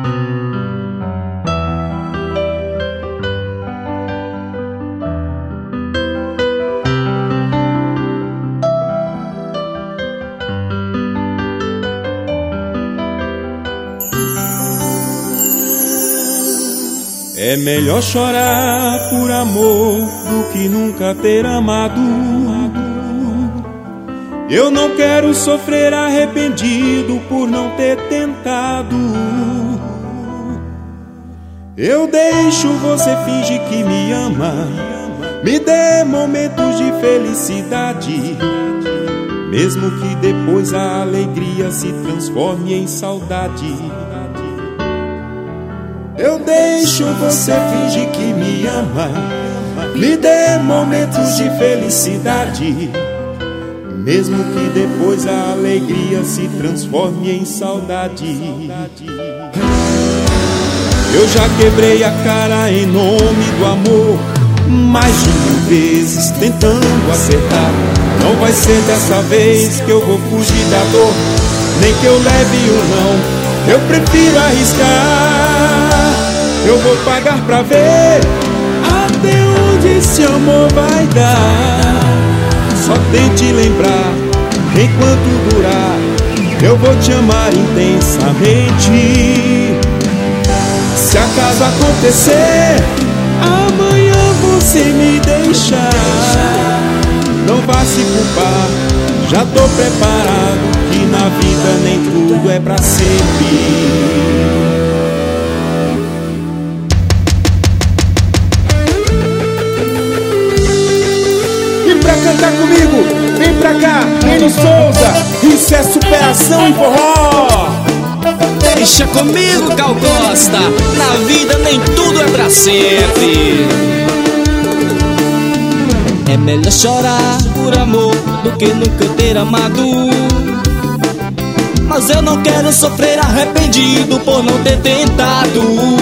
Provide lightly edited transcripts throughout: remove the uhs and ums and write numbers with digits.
É melhor chorar por amor do que nunca ter amado. Eu não quero sofrer arrependido por não ter tentado. Eu deixo você fingir que me ama, me dê momentos de felicidade, mesmo que depois a alegria se transforme em saudade. Eu deixo você fingir que me ama, me dê momentos de felicidade, mesmo que depois a alegria se transforme em saudade. Eu já quebrei a cara em nome do amor, mais de 1000 vezes tentando acertar. Não vai ser dessa vez que eu vou fugir da dor, nem que eu leve um não, eu prefiro arriscar. Eu vou pagar pra ver até onde esse amor vai dar. Só tente lembrar, enquanto durar, eu vou te amar intensamente. Se acaso acontecer, amanhã você me deixar, não vá se culpar, já tô preparado, que na vida nem tudo é pra sempre. Pra cantar comigo, vem pra cá, Neno Souza, isso é superação em forró. Deixa comigo, Gal Costa, na vida nem tudo é pra sempre. É melhor chorar por amor do que nunca ter amado, mas eu não quero sofrer arrependido por não ter tentado.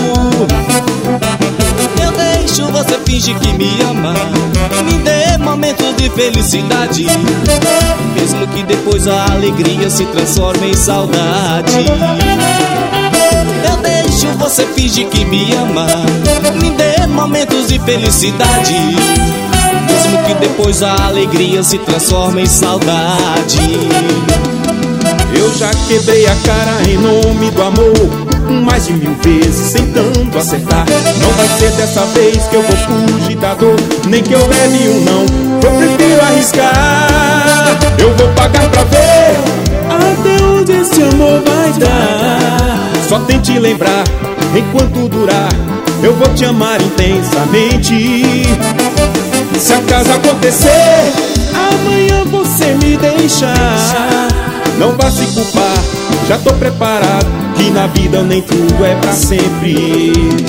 Eu deixo você fingir que me ama, me dê momentos de felicidade, mesmo que depois a alegria se transforme em saudade. Eu deixo você fingir que me ama, me dê momentos de felicidade, mesmo que depois a alegria se transforme em saudade. Eu já quebrei a cara em nome do amor, mais de 1000 vezes tentando acertar. Não vai ser dessa vez que eu vou fugir da dor, nem que eu leve um não, eu prefiro arriscar. Eu vou pagar pra ver até onde esse amor vai dar. Só tente lembrar, enquanto durar, eu vou te amar intensamente. Se acaso acontecer, amanhã você me deixar, não vá se culpar, já tô preparado, que na vida nem tudo é pra sempre.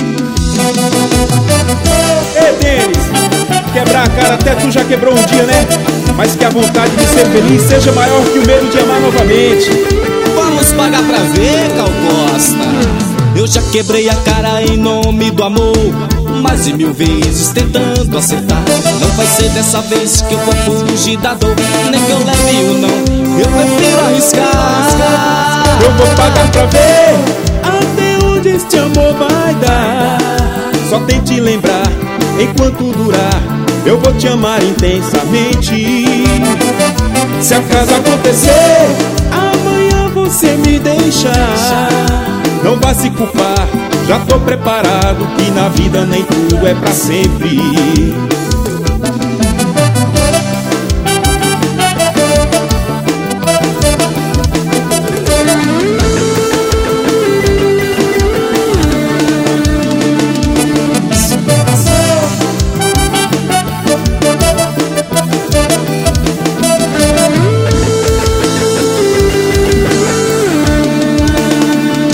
Ei, Denis, quebrar a cara até tu já quebrou um dia, né? Mas que a vontade de ser feliz seja maior que o medo de amar novamente. Vamos pagar pra ver, Gal Costa. Eu já quebrei a cara em nome do amor, mais de 1000 vezes tentando acertar. Não vai ser dessa vez que eu vou fugir da dor, nem que eu leve o não, eu prefiro arriscar. Eu vou pagar pra ver até onde este amor vai dar. Só tente lembrar, enquanto durar, eu vou te amar intensamente. Se acaso acontecer, amanhã você me deixar, não vá se culpar, já tô preparado, que na vida nem tudo é pra sempre.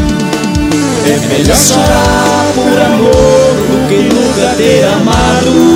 É melhor chorar por amor do que nunca ter amado,